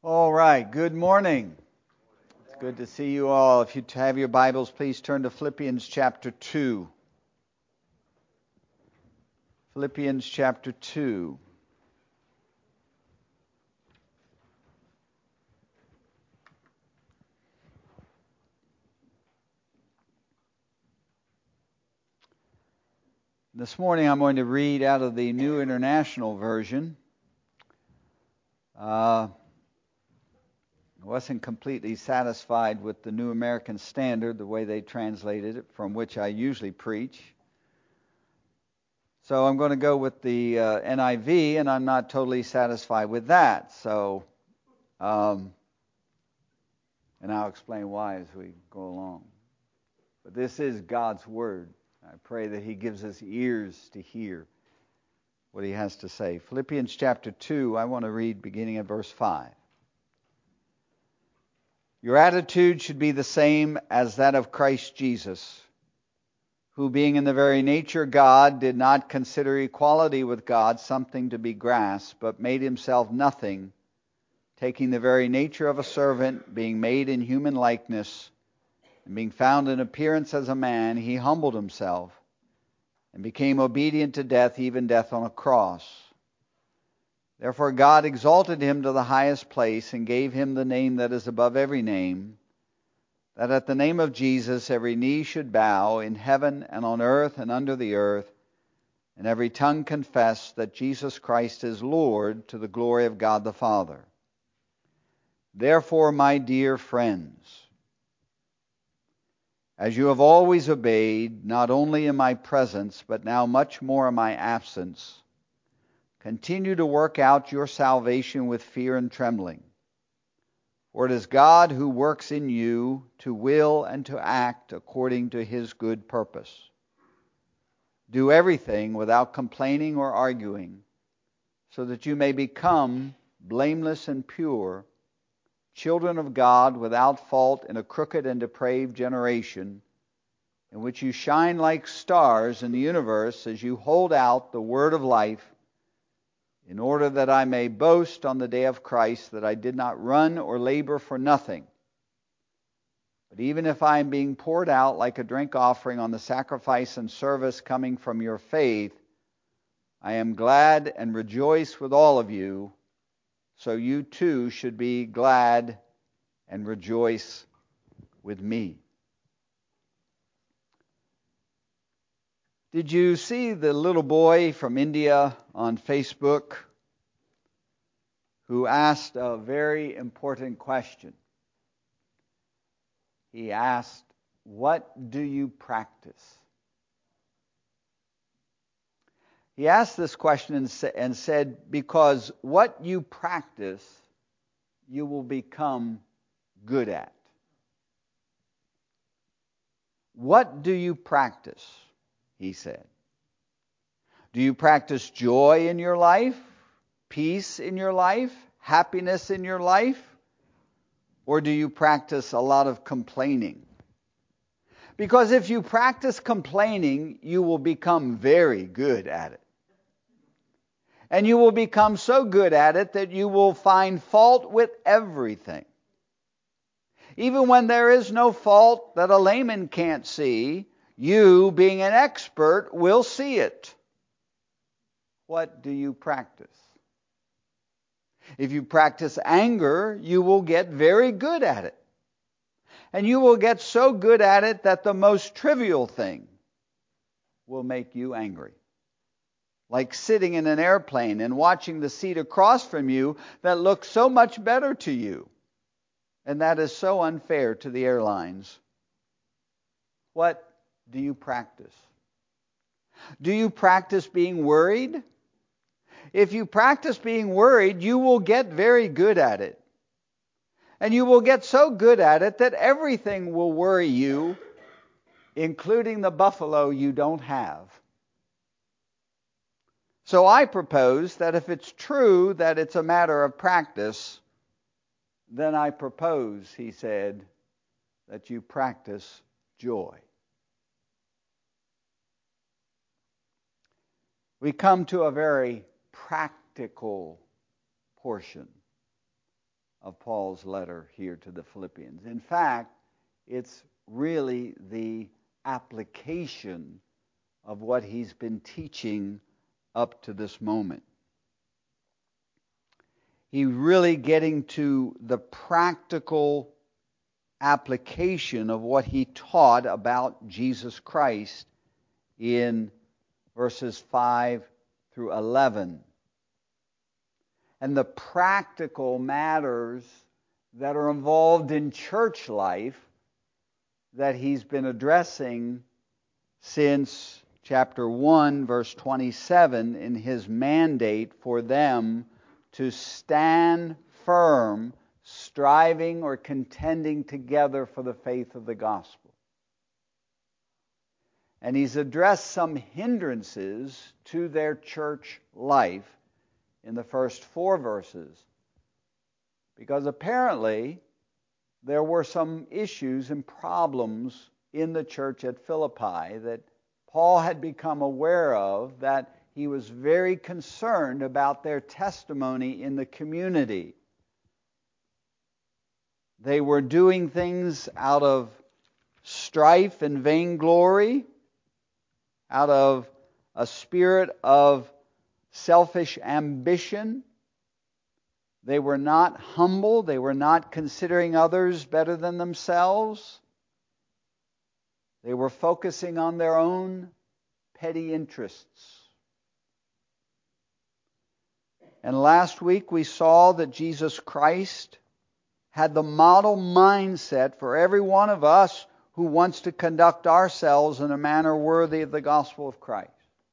All right, good morning. It's good to see you all. If you have your Bibles, please turn to Philippians chapter 2. Philippians chapter 2. This morning I'm going to read out of the New International Version. I wasn't completely satisfied with the New American Standard, the way they translated it, from which I usually preach. So I'm going to go with the NIV, and I'm not totally satisfied with that. And I'll explain why as we go along. But this is God's Word. I pray that He gives us ears to hear what He has to say. Philippians chapter 2, I want to read beginning at verse 5. Your attitude should be the same as that of Christ Jesus, who being in the very nature God, did not consider equality with God something to be grasped, but made Himself nothing, taking the very nature of a servant, being made in human likeness, and being found in appearance as a man, He humbled Himself, and became obedient to death, even death on a cross. Therefore God exalted Him to the highest place, and gave Him the name that is above every name, that at the name of Jesus every knee should bow, in heaven and on earth and under the earth, and every tongue confess that Jesus Christ is Lord, to the glory of God the Father. Therefore, my dear friends, as you have always obeyed, not only in my presence, but now much more in my absence, continue to work out your salvation with fear and trembling. For it is God who works in you to will and to act according to His good purpose. Do everything without complaining or arguing, so that you may become blameless and pure, children of God without fault in a crooked and depraved generation, in which you shine like stars in the universe as you hold out the word of life, in order that I may boast on the day of Christ that I did not run or labor for nothing. But even if I am being poured out like a drink offering on the sacrifice and service coming from your faith, I am glad and rejoice with all of you. So you too should be glad and rejoice with me. Did you see the little boy from India on Facebook who asked a very important question? He asked, "What do you practice?" He asked this question and said, because what you practice, you will become good at. What do you practice? He said. Do you practice joy in your life, peace in your life, happiness in your life? Or do you practice a lot of complaining? Because if you practice complaining, you will become very good at it. And you will become so good at it that you will find fault with everything. Even when there is no fault that a layman can't see, you, being an expert, will see it. What do you practice? If you practice anger, you will get very good at it. And you will get so good at it that the most trivial thing will make you angry. Like sitting in an airplane and watching the seat across from you that looks so much better to you. And that is so unfair to the airlines. What do you practice? Do you practice being worried? If you practice being worried, you will get very good at it. And you will get so good at it that everything will worry you, including the buffalo you don't have. So I propose that if it's true that it's a matter of practice, then I propose, he said, that you practice joy. We come to a very practical portion of Paul's letter here to the Philippians. In fact, it's really the application of what he's been teaching up to this moment. He's really getting to the practical application of what he taught about Jesus Christ in verses 5 through 11. And the practical matters that are involved in church life that he's been addressing since chapter 1, verse 27, in his mandate for them to stand firm, striving or contending together for the faith of the gospel. And he's addressed some hindrances to their church life in the first 4 verses, because apparently there were some issues and problems in the church at Philippi that Paul had become aware of, that he was very concerned about their testimony in the community. They were doing things out of strife and vainglory, out of a spirit of selfish ambition. They were not humble. They were not considering others better than themselves. They were focusing on their own petty interests. And last week we saw that Jesus Christ had the model mindset for every one of us who wants to conduct ourselves in a manner worthy of the gospel of Christ.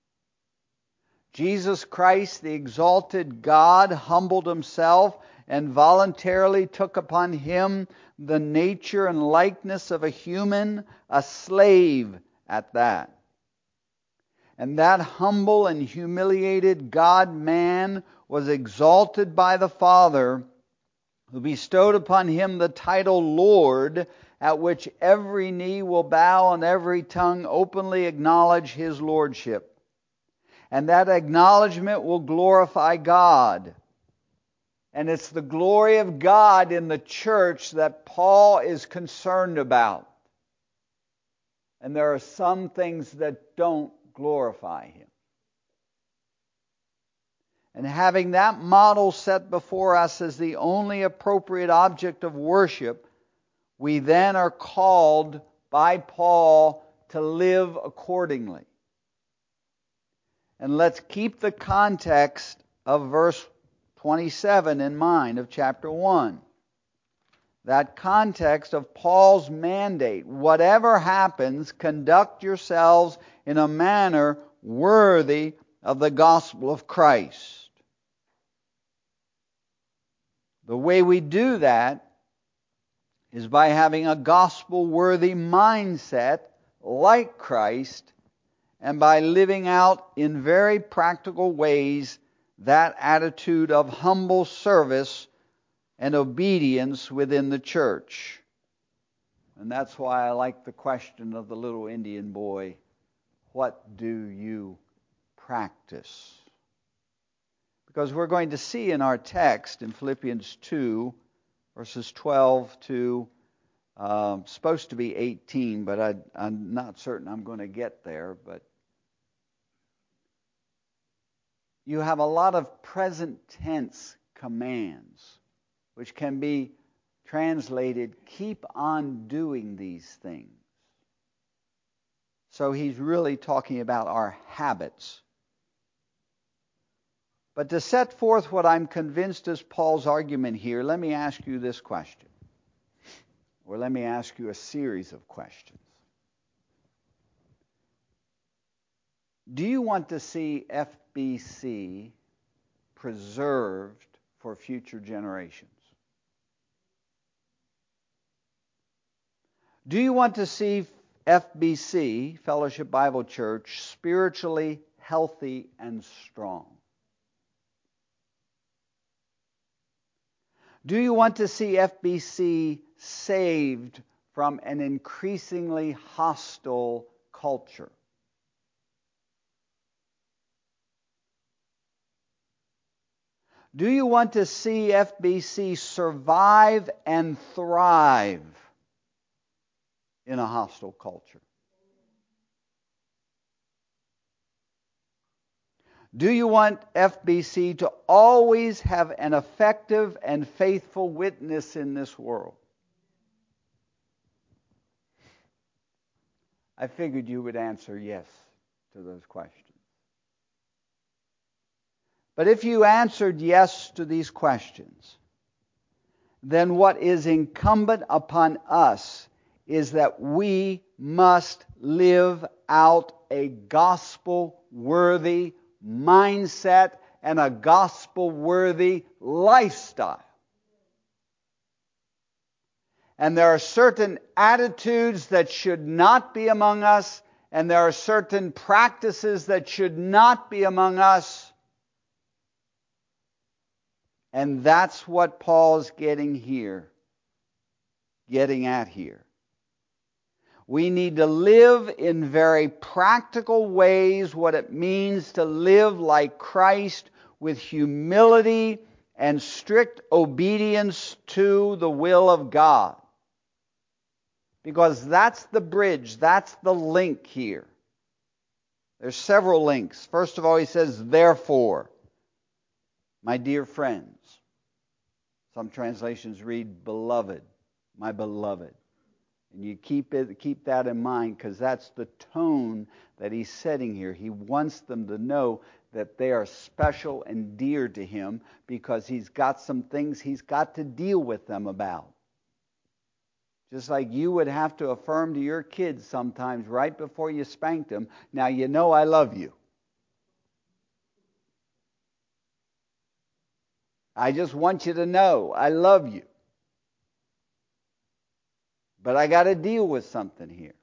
Jesus Christ, the exalted God, humbled himself and voluntarily took upon him the nature and likeness of a human, a slave at that. And that humble and humiliated God-man was exalted by the Father, who bestowed upon him the title Lord, at which every knee will bow and every tongue openly acknowledge his lordship. And that acknowledgement will glorify God. And it's the glory of God in the church that Paul is concerned about. And there are some things that don't glorify him. And having that model set before us as the only appropriate object of worship, we then are called by Paul to live accordingly. And let's keep the context of verse 27 in mind of chapter 1. That context of Paul's mandate. Whatever happens, conduct yourselves in a manner worthy of the gospel of Christ. The way we do that is by having a gospel-worthy mindset like Christ, and by living out in very practical ways that attitude of humble service and obedience within the church. And that's why I like the question of the little Indian boy, what do you practice? Because we're going to see in our text in Philippians 2, verses 12 to supposed to be 18, but I'm not certain I'm going to get there. But you have a lot of present tense commands, which can be translated, keep on doing these things. So he's really talking about our habits. But to set forth what I'm convinced is Paul's argument here, let me ask you this question. Or let me ask you a series of questions. Do you want to see FBC preserved for future generations? Do you want to see FBC, Fellowship Bible Church, spiritually healthy and strong? Do you want to see FBC saved from an increasingly hostile culture? Do you want to see FBC survive and thrive in a hostile culture? Do you want FBC to always have an effective and faithful witness in this world? I figured you would answer yes to those questions. But if you answered yes to these questions, then what is incumbent upon us is that we must live out a gospel-worthy mindset and a gospel-worthy lifestyle. And there are certain attitudes that should not be among us, and there are certain practices that should not be among us. And that's what Paul's getting at here. We need to live in very practical ways what it means to live like Christ with humility and strict obedience to the will of God. Because that's the bridge, that's the link here. There's several links. First of all, he says, therefore, my dear friends. Some translations read, beloved, my beloved. And you keep that in mind, because that's the tone that he's setting here. He wants them to know that they are special and dear to him, because he's got some things he's got to deal with them about. Just like you would have to affirm to your kids sometimes right before you spanked them, now you know I love you. I just want you to know I love you. But I got to deal with something here.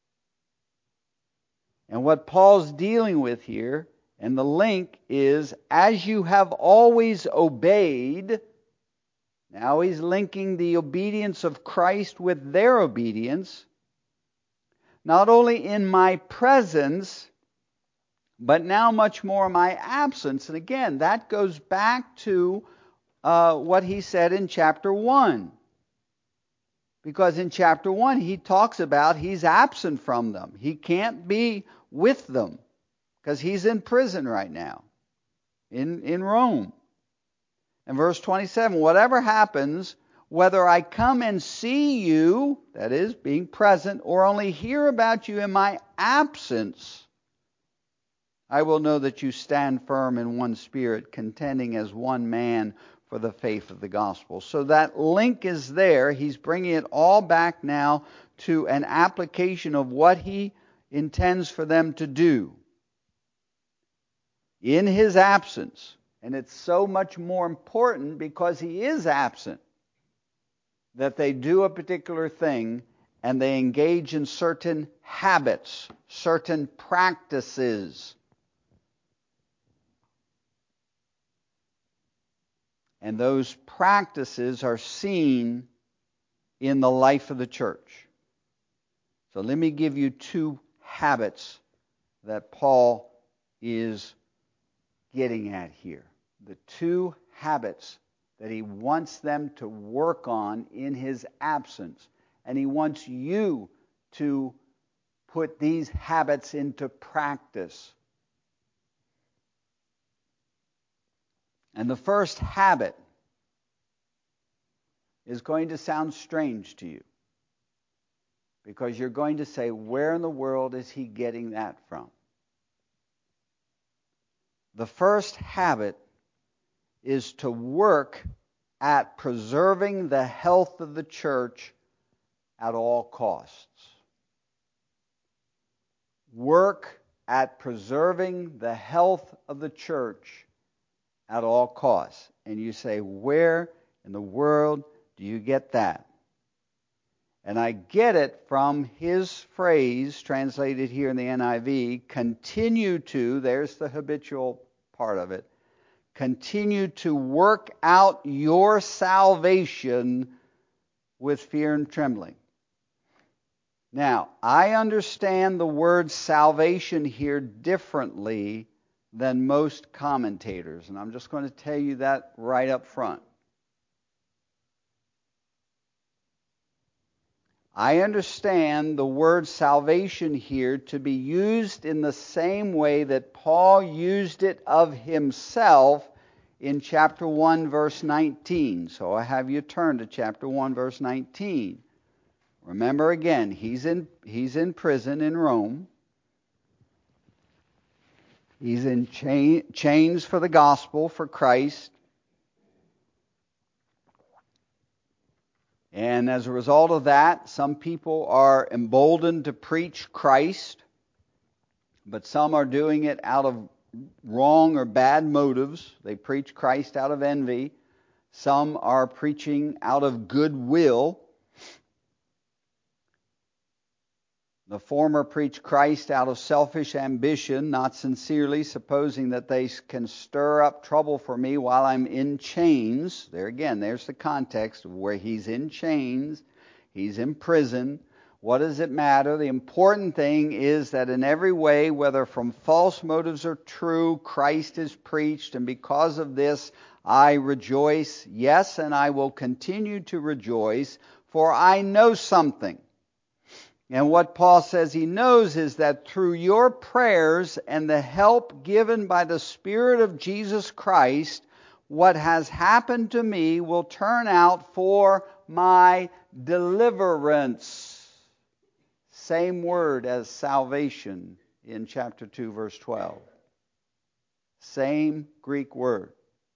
And what Paul's dealing with here, and the link is, as you have always obeyed. Now he's linking the obedience of Christ with their obedience. Not only in my presence, but now much more in my absence. And again, that goes back to what he said in chapter 1. Because in chapter 1 he talks about he's absent from them. He can't be with them because he's in prison right now in Rome. And verse 27, whatever happens, whether I come and see you, that is, being present, or only hear about you in my absence, I will know that you stand firm in one spirit, contending as one man for the faith of the gospel. So that link is there. He's bringing it all back now to an application of what he intends for them to do in his absence. And it's so much more important because he is absent that they do a particular thing and they engage in certain habits, certain practices. And those practices are seen in the life of the church. So let me give you two habits that Paul is getting at here. The two habits that he wants them to work on in his absence. And he wants you to put these habits into practice. And the first habit is going to sound strange to you, because you're going to say, where in the world is he getting that from? The first habit is to work at preserving the health of the church at all costs. Work at preserving the health of the church at all costs. And you say, where in the world do you get that? And I get it from his phrase, translated here in the NIV, continue to, there's the habitual part of it, continue to work out your salvation with fear and trembling. Now, I understand the word salvation here differently than most commentators. And I'm just going to tell you that right up front. I understand the word salvation here to be used in the same way that Paul used it of himself in chapter 1, verse 19. So I have you turn to chapter 1, verse 19. Remember again, he's in prison in Rome. He's in chains for the gospel, for Christ. And as a result of that, some people are emboldened to preach Christ, but some are doing it out of wrong or bad motives. They preach Christ out of envy. Some are preaching out of goodwill. The former preach Christ out of selfish ambition, not sincerely, supposing that they can stir up trouble for me while I'm in chains. There again, there's the context of where he's in chains, he's in prison. What does it matter? The important thing is that in every way, whether from false motives or true, Christ is preached, and because of this I rejoice. Yes, and I will continue to rejoice, for I know something. And what Paul says he knows is that through your prayers and the help given by the Spirit of Jesus Christ, what has happened to me will turn out for my deliverance. Same word as salvation in chapter 2, verse 12. Same Greek word.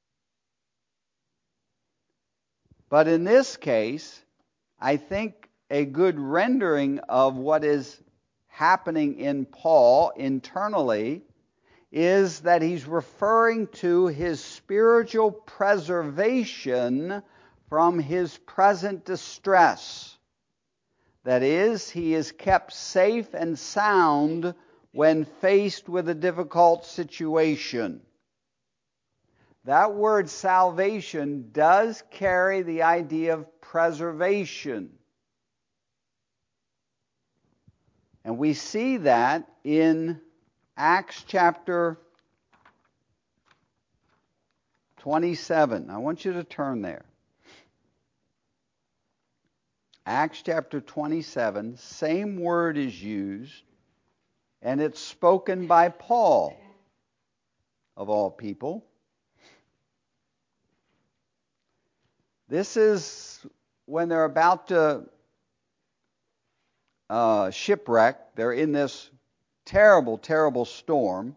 But in this case, I think a good rendering of what is happening in Paul internally is that he's referring to his spiritual preservation from his present distress. That is, he is kept safe and sound when faced with a difficult situation. That word salvation does carry the idea of preservation. And we see that in Acts chapter 27. I want you to turn there. Acts chapter 27, same word is used, and it's spoken by Paul, of all people. This is when they're about to shipwreck. They're in this terrible, terrible storm,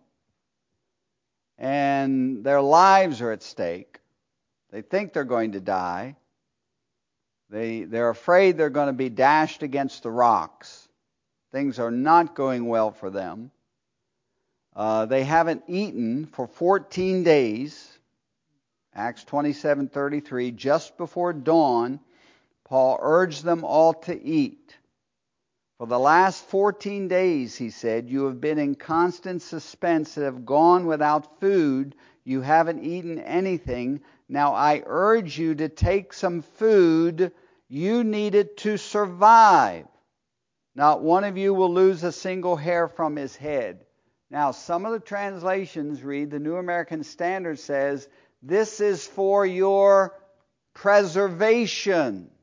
and their lives are at stake. They think they're going to die. They're afraid they're going to be dashed against the rocks. Things are not going well for them. They haven't eaten for 14 days. Acts 27:33, just before dawn, Paul urged them all to eat. For the last 14 days, he said, you have been in constant suspense and have gone without food. You haven't eaten anything. Now I urge you to take some food. You need it to survive. Not one of you will lose a single hair from his head. Now, some of the translations read, the New American Standard says, this is for your preservation.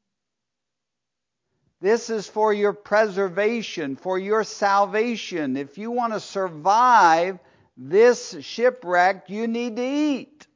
This is for your preservation, for your salvation. If you want to survive this shipwreck, you need to eat.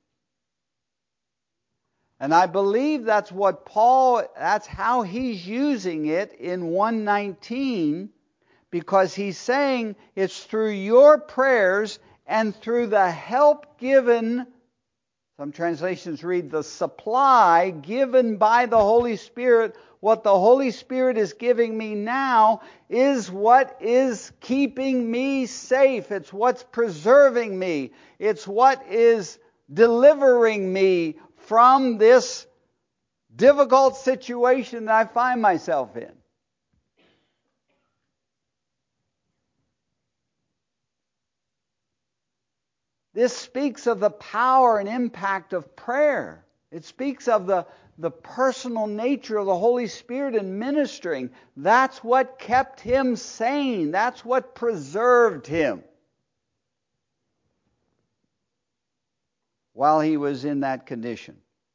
And I believe that's what that's how he's using it in 1:19, because he's saying it's through your prayers and through the help given. Some translations read the supply given by the Holy Spirit. What the Holy Spirit is giving me now is what is keeping me safe. It's what's preserving me. It's what is delivering me from this difficult situation that I find myself in. This speaks of the power and impact of prayer. It speaks of the personal nature of the Holy Spirit in ministering. That's what kept him sane. That's what preserved him. while he was in that condition.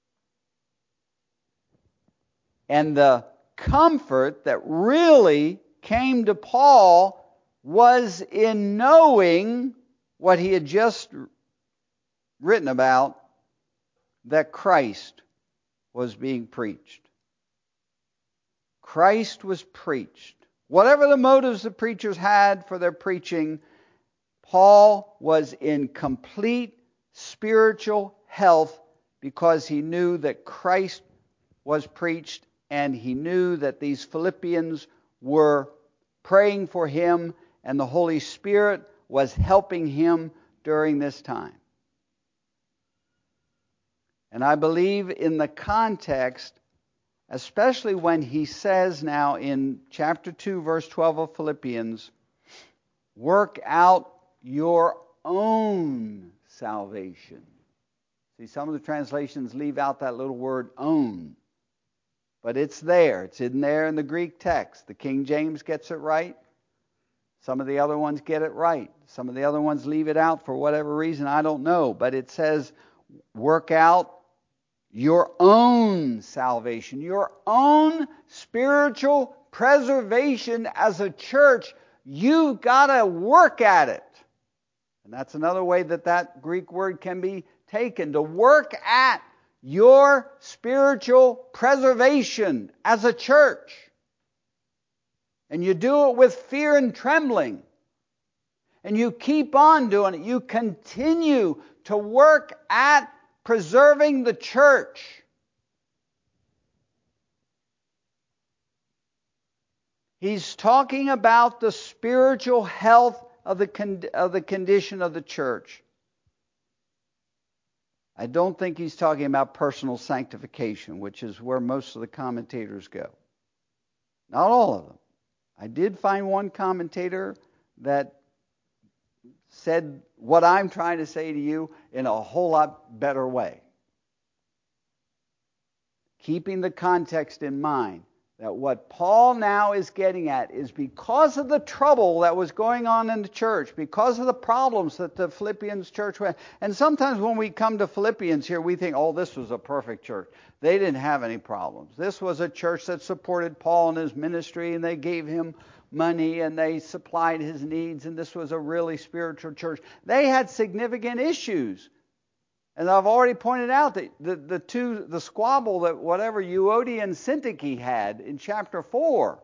And the comfort that really came to Paul was in knowing what he had just written about, that Christ was being preached. Christ was preached. Whatever the motives the preachers had for their preaching, Paul was in complete spiritual health because he knew that Christ was preached, and he knew that these Philippians were praying for him, and the Holy Spirit was helping him during this time. And I believe in the context, especially when he says now in chapter 2, verse 12 of Philippians, work out your own salvation. See, some of the translations leave out that little word own. But it's there. It's in there in the Greek text. The King James gets it right. Some of the other ones get it right. Some of the other ones leave it out for whatever reason. I don't know. But it says, work out your own salvation, your own spiritual preservation as a church. You've got to work at it. And that's another way that Greek word can be taken, to work at your spiritual preservation as a church. And you do it with fear and trembling. And you keep on doing it. You continue to work at preserving the church. He's talking about the spiritual health of the condition of the church. I don't think he's talking about personal sanctification, which is where most of the commentators go. Not all of them. I did find one commentator that said what I'm trying to say to you in a whole lot better way. Keeping the context in mind, that what Paul now is getting at is because of the trouble that was going on in the church, because of the problems that the Philippians church had. And sometimes when we come to Philippians here, we think, oh, this was a perfect church. They didn't have any problems. This was a church that supported Paul in his ministry, and they gave him money, and they supplied his needs, and this was a really spiritual church. They had significant issues. And I've already pointed out that the squabble that whatever Euodia and Syntyche had in chapter 4.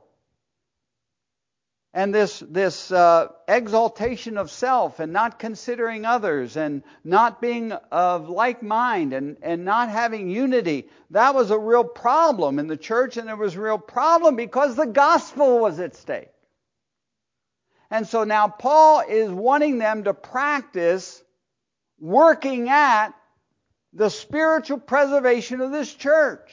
And this exaltation of self and not considering others and not being of like mind and not having unity, that was a real problem in the church, and it was a real problem because the gospel was at stake. And so now Paul is wanting them to practice working at the spiritual preservation of this church.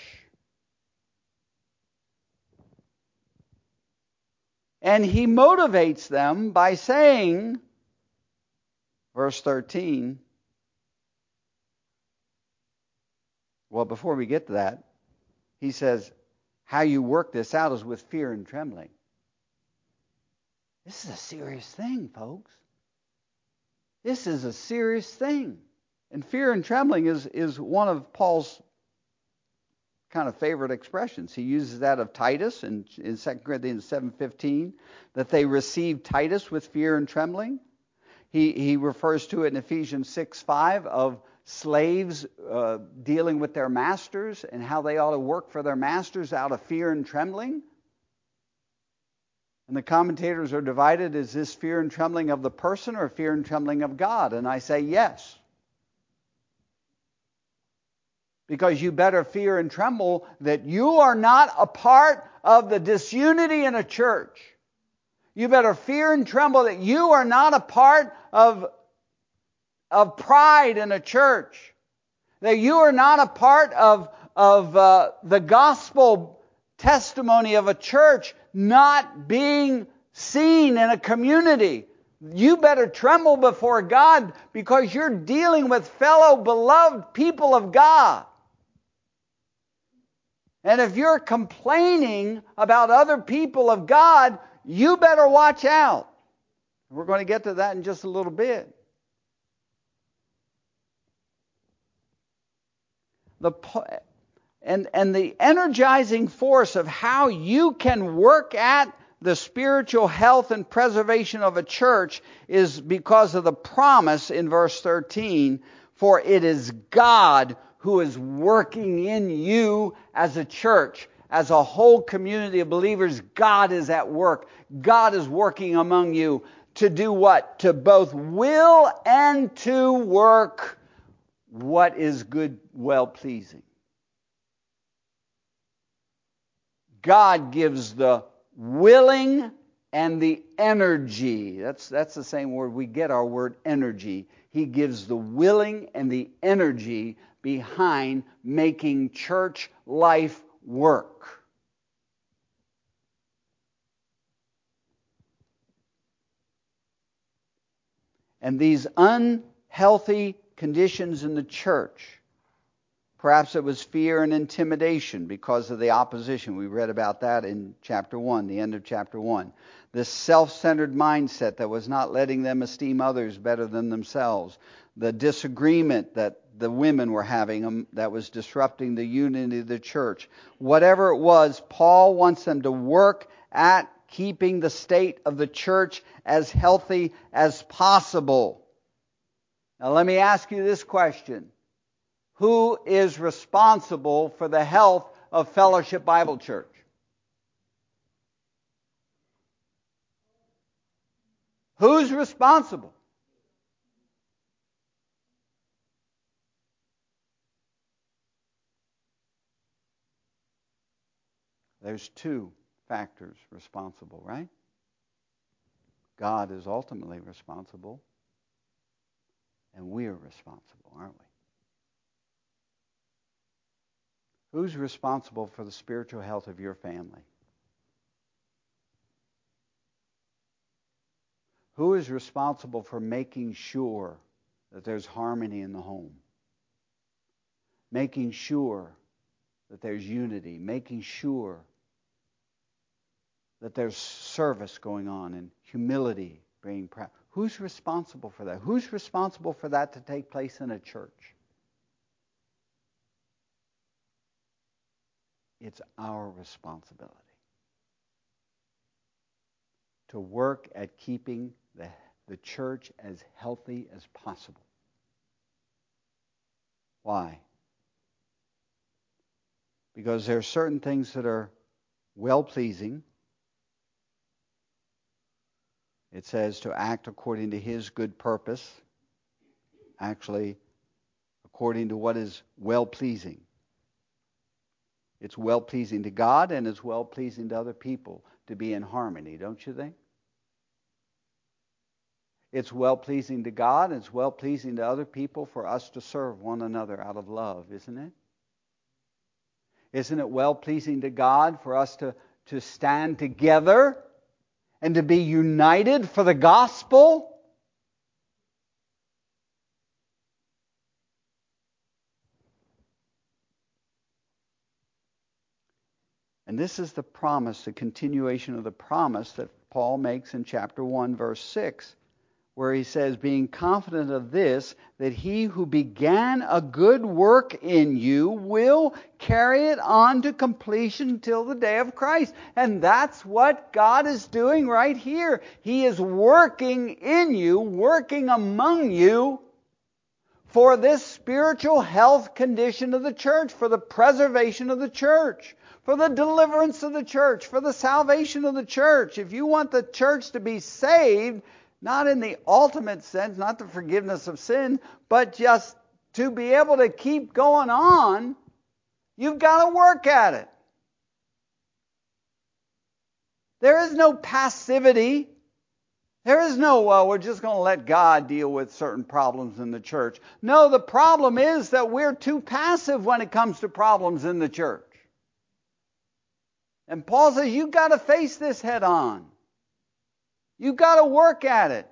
And he motivates them by saying, verse 13, well, before we get to that, he says, how you work this out is with fear and trembling. This is a serious thing, folks. This is a serious thing. And fear and trembling is one of Paul's kind of favorite expressions. He uses that of Titus in 2 Corinthians 7:15, that they received Titus with fear and trembling. He refers to it in Ephesians 6:5 of slaves dealing with their masters and how they ought to work for their masters out of fear and trembling. And the commentators are divided, is this fear and trembling of the person or fear and trembling of God? And I say yes. Because you better fear and tremble that you are not a part of the disunity in a church. You better fear and tremble that you are not a part of pride in a church. That you are not a part of the gospel testimony of a church not being seen in a community. You better tremble before God because you're dealing with fellow beloved people of God. And if you're complaining about other people of God, you better watch out. We're going to get to that in just a little bit. And the energizing force of how you can work at the spiritual health and preservation of a church is because of the promise in verse 13, for it is God who is working in you as a church, as a whole community of believers. God is at work. God is working among you to do what? To both will and to work what is good, well-pleasing. God gives the willing and the energy. That's the same word. We get our word energy. He gives the willing and the energy behind making church life work. And these unhealthy conditions in the church, perhaps it was fear and intimidation because of the opposition. We read about that in chapter 1, the end of chapter 1. This self-centered mindset that was not letting them esteem others better than themselves. The disagreement that the women were having that was disrupting the unity of the church. Whatever it was, Paul wants them to work at keeping the state of the church as healthy as possible. Now let me ask you this question. Who is responsible for the health of Fellowship Bible Church? Who's responsible? There's two factors responsible, right? God is ultimately responsible, and we are responsible, aren't we? Who's responsible for the spiritual health of your family? Who is responsible for making sure that there's harmony in the home? Making sure that there's unity, making sure that there's service going on and humility being practiced. Who's responsible for that? Who's responsible for that to take place in a church? It's our responsibility to work at keeping the church as healthy as possible. Why? Because there are certain things that are well-pleasing. It says to act according to His good purpose, actually according to what is well-pleasing. It's well-pleasing to God and it's well-pleasing to other people to be in harmony, don't you think? It's well-pleasing to God and it's well-pleasing to other people for us to serve one another out of love, isn't it? Isn't it well-pleasing to God for us to stand together and to be united for the gospel? And this is the promise, the continuation of the promise that Paul makes in chapter 1, verse 6, where he says, being confident of this, that he who began a good work in you will carry it on to completion till the day of Christ. And that's what God is doing right here. He is working in you, working among you for this spiritual health condition of the church, for the preservation of the church, for the deliverance of the church, for the salvation of the church. If you want the church to be saved, not in the ultimate sense, not the forgiveness of sin, but just to be able to keep going on, you've got to work at it. There is no passivity. There is no, well, we're just going to let God deal with certain problems in the church. No, the problem is that we're too passive when it comes to problems in the church. And Paul says, you've got to face this head on. You've got to work at it.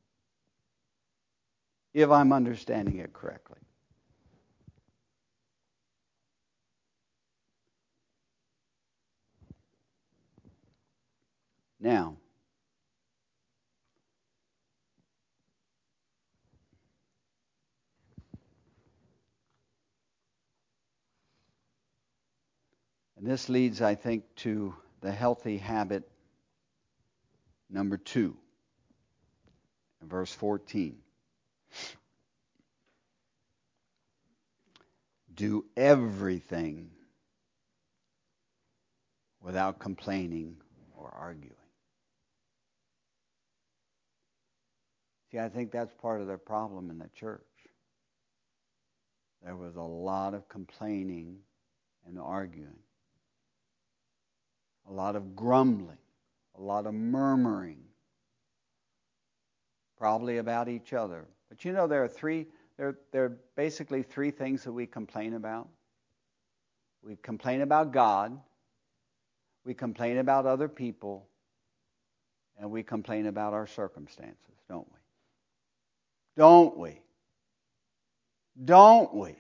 If I'm understanding it correctly. Now, And this leads, I think, to the healthy habit number 2, in verse 14. Do everything without complaining or arguing. See, I think that's part of the problem in the church. There was a lot of complaining and arguing, a lot of grumbling, a lot of murmuring, probably about each other. But you know, there are basically 3 things that we complain about. We complain about God, we complain about other people, and we complain about our circumstances, don't we? Don't we? Don't we?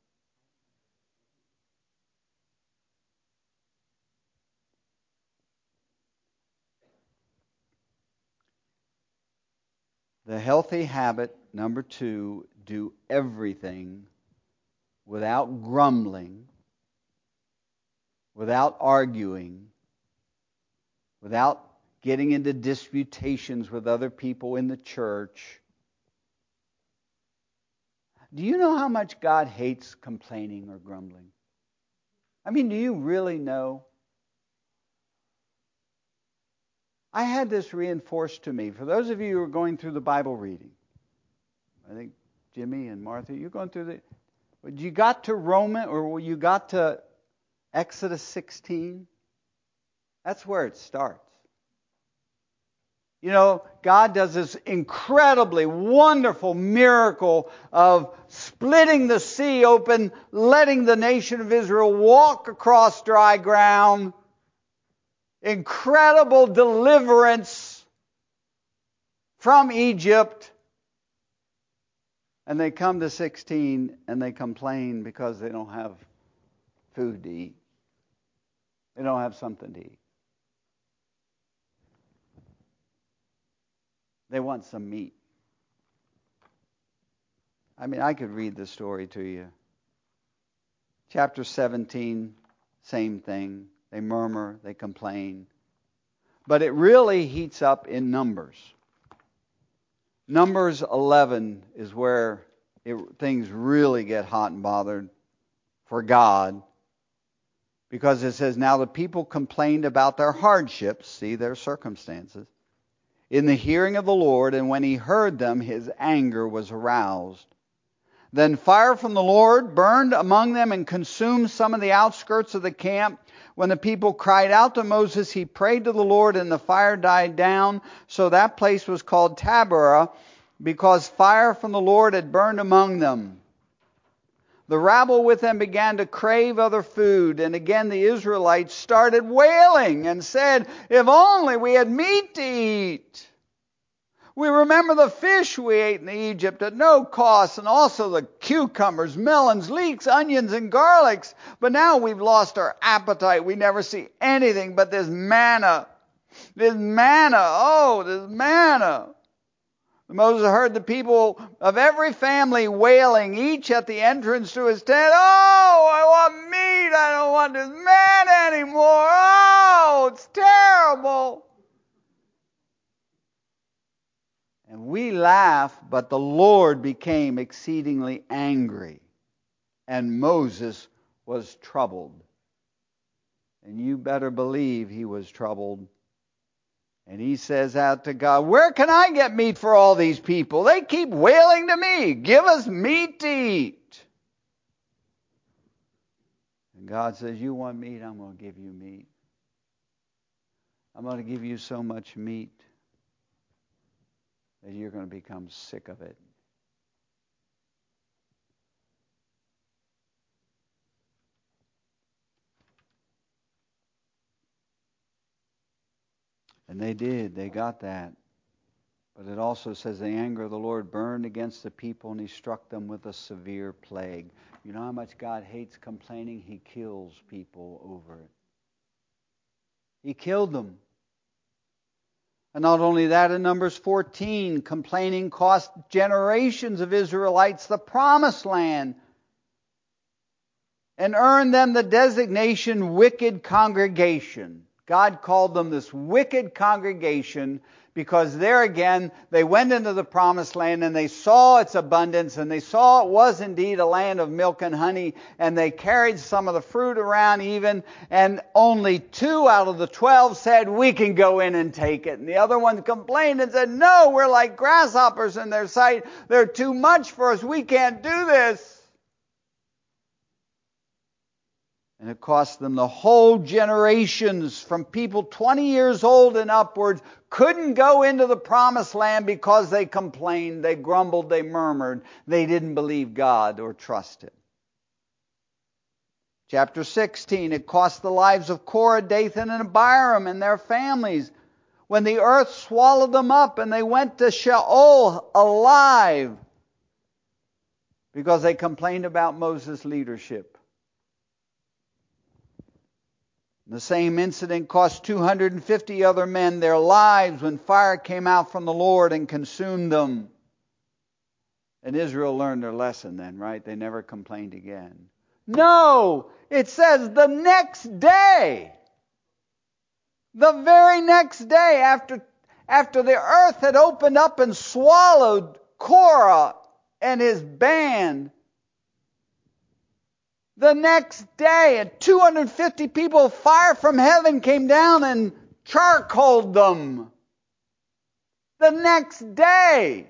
The healthy habit number 2, do everything without grumbling, without arguing, without getting into disputations with other people in the church. Do you know how much God hates complaining or grumbling? I mean, do you really know? I had this reinforced to me. For those of you who are going through the Bible reading, I think Jimmy and Martha, you're going through you got to Romans, or you got to Exodus 16? That's where it starts. You know, God does this incredibly wonderful miracle of splitting the sea open, letting the nation of Israel walk across dry ground. Incredible deliverance from Egypt. And they come to 16 and they complain because they don't have food to eat. They don't have something to eat. They want some meat. I mean, I could read the story to you. Chapter 17, same thing. They murmur, they complain. But it really heats up in Numbers. Numbers 11 is where things really get hot and bothered for God. Because it says, now the people complained about their hardships, see their circumstances, in the hearing of the Lord, and when he heard them, his anger was aroused. Then fire from the Lord burned among them and consumed some of the outskirts of the camp. When the people cried out to Moses, he prayed to the Lord, and the fire died down. So that place was called Taberah, because fire from the Lord had burned among them. The rabble with them began to crave other food, and again the Israelites started wailing and said, if only we had meat to eat. We remember the fish we ate in Egypt at no cost, and also the cucumbers, melons, leeks, onions, and garlics. But now we've lost our appetite. We never see anything but this manna. This manna. This manna. Moses heard the people of every family wailing, each at the entrance to his tent. Oh, I want meat. I don't want this manna anymore. Oh, it's terrible. And we laugh, but the Lord became exceedingly angry, and Moses was troubled. And you better believe he was troubled. And he says out to God, where can I get meat for all these people? They keep wailing to me, give us meat to eat. And God says, you want meat? I'm going to give you meat. I'm going to give you so much meat that you're going to become sick of it. And they did. They got that. But it also says the anger of the Lord burned against the people, and he struck them with a severe plague. You know how much God hates complaining? He kills people over it. He killed them. And not only that, in Numbers 14, complaining cost generations of Israelites the promised land. and earned them the designation wicked congregation. God called them this wicked congregation because there again, they went into the promised land and they saw its abundance and they saw it was indeed a land of milk and honey, and they carried some of the fruit around even, and only 2 out of the 12 said, we can go in and take it. And the other ones complained and said, no, we're like grasshoppers in their sight. They're too much for us. We can't do this. And it cost them the whole generations from people 20 years old and upwards couldn't go into the promised land because they complained, they grumbled, they murmured. They didn't believe God or trust Him. Chapter 16, it cost the lives of Korah, Dathan, and Abiram and their families when the earth swallowed them up and they went to Sheol alive because they complained about Moses' leadership. The same incident cost 250 other men their lives when fire came out from the Lord and consumed them. And Israel learned their lesson then, right? They never complained again. No! It says the next day, the very next day after the earth had opened up and swallowed Korah and his band, the next day, and 250 people, fire from heaven came down and charcoaled them. The next day,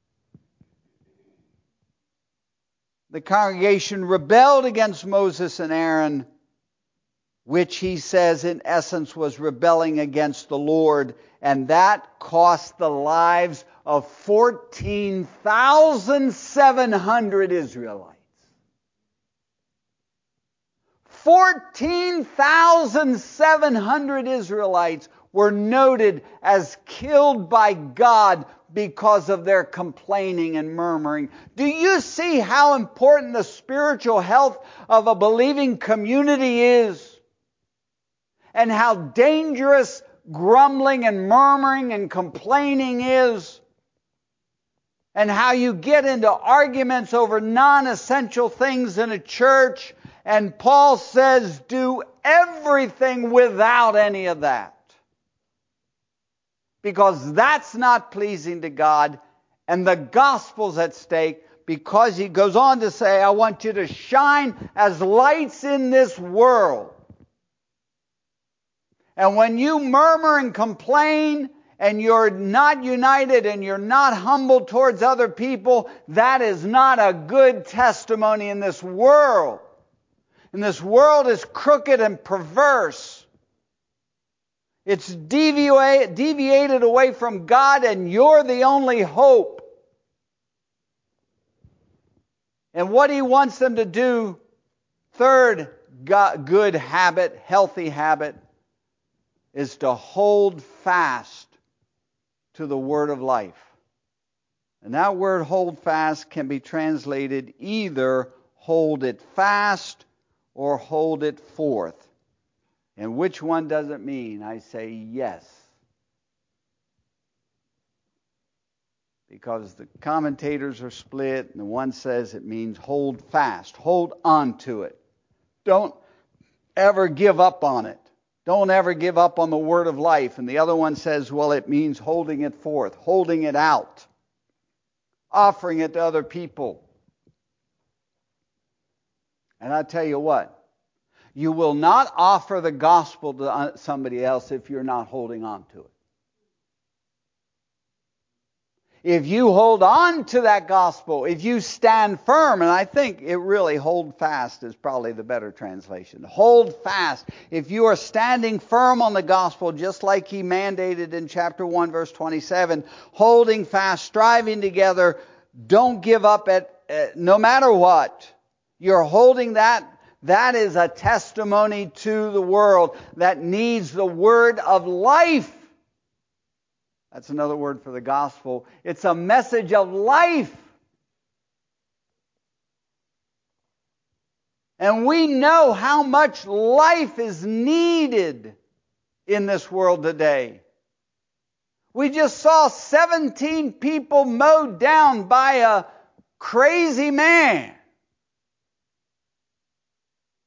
the congregation rebelled against Moses and Aaron, which he says in essence was rebelling against the Lord, and that cost the lives of 14,700 Israelites. 14,700 Israelites were noted as killed by God because of their complaining and murmuring. Do you see how important the spiritual health of a believing community is? And how dangerous grumbling and murmuring and complaining is? And how you get into arguments over non-essential things in a church. And Paul says, do everything without any of that. Because that's not pleasing to God, and the gospel's at stake, because he goes on to say, I want you to shine as lights in this world. And when you murmur and complain, and you're not united and you're not humble towards other people, that is not a good testimony in this world. And this world is crooked and perverse. It's deviated away from God, and you're the only hope. And what he wants them to do, third good habit, healthy habit, is to hold fast to the word of life. And that word hold fast can be translated either hold it fast or hold it forth. And which one does it mean? I say yes. Because the commentators are split, and the one says it means hold fast, hold on to it. Don't ever give up on it. Don't ever give up on the word of life. And the other one says, well, it means holding it forth, holding it out, offering it to other people. And I tell you what, you will not offer the gospel to somebody else if you're not holding on to it. If you hold on to that gospel, if you stand firm, and I think it really hold fast is probably the better translation. Hold fast. If you are standing firm on the gospel, just like he mandated in chapter 1, verse 27, holding fast, striving together, don't give up no matter what. You're holding that. That is a testimony to the world that needs the word of life. That's another word for the gospel. It's a message of life. And we know how much life is needed in this world today. We just saw 17 people mowed down by a crazy man.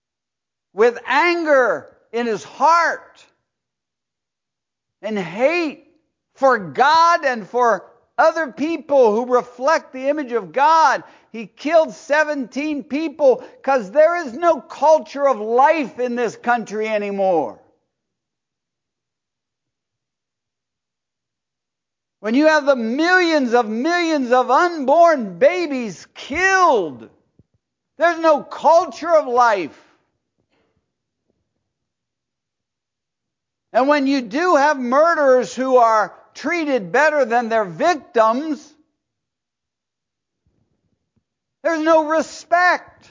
with anger in his heart and hate for God and for other people who reflect the image of God. He killed 17 people because there is no culture of life in this country anymore. When you have the millions of unborn babies killed, there's no culture of life. And when you do have murderers who are treated better than their victims, there's no respect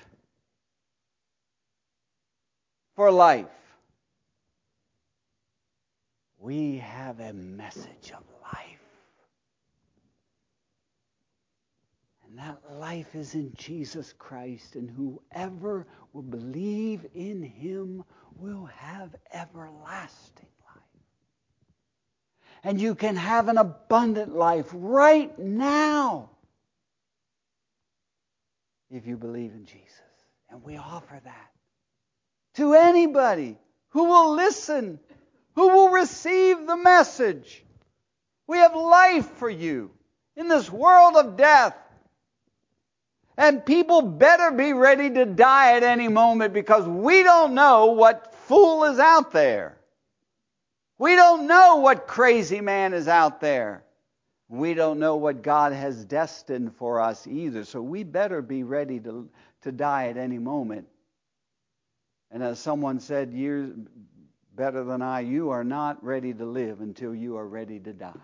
for life. We have a message of life. And that life is in Jesus Christ, and whoever will believe in him will have everlasting life. And you can have an abundant life right now if you believe in Jesus. And we offer that to anybody who will listen, who will receive the message. We have life for you in this world of death. And people better be ready to die at any moment, because we don't know what fool is out there. We don't know what crazy man is out there. We don't know what God has destined for us either. So we better be ready to die at any moment. And as someone said years better than I, you are not ready to live until you are ready to die.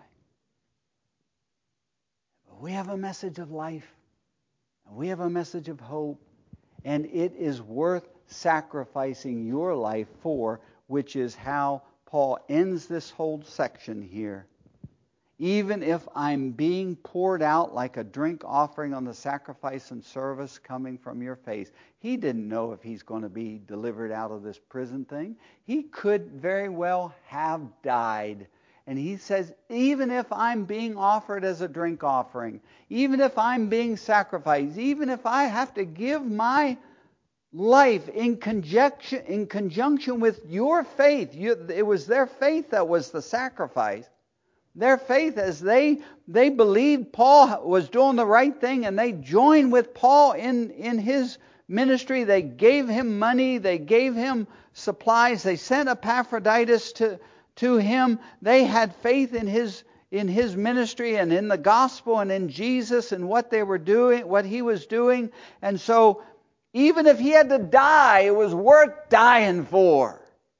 But we have a message of life. We have a message of hope, and it is worth sacrificing your life for, which is how Paul ends this whole section here. Even if I'm being poured out like a drink offering on the sacrifice and service coming from your face. He didn't know if he's going to be delivered out of this prison thing. He could very well have died. And he says, even if I'm being offered as a drink offering, even if I'm being sacrificed, even if I have to give my life in conjunction with your faith, it was their faith that was the sacrifice. Their faith, as they believed Paul was doing the right thing, and they joined with Paul in his ministry. They gave him money, they gave him supplies, they sent Epaphroditus to him. They had faith in his ministry and in the gospel and in Jesus and what they were doing, what he was doing. And so even if he had to die, it was worth dying for.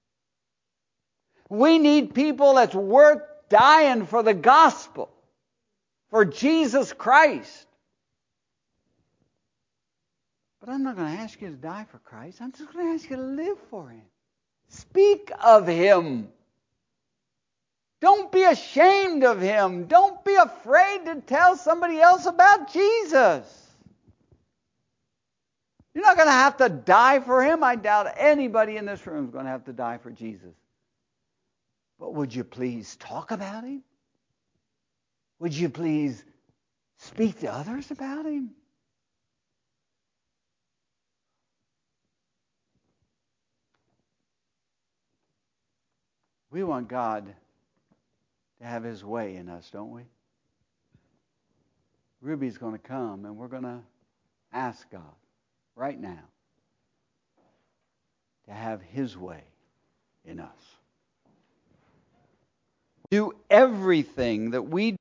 We need people that's worth dying for the gospel, for Jesus Christ. But I'm not going to ask you to die for Christ. I'm just going to ask you to live for him. Speak of him. Don't be ashamed of him. Don't be afraid to tell somebody else about Jesus. You're not going to have to die for him. I doubt anybody in this room is going to have to die for Jesus. But would you please talk about him? Would you please speak to others about him? We want God to have his way in us, don't we? Ruby's going to come, and we're going to ask God right now to have his way in us. Do everything that we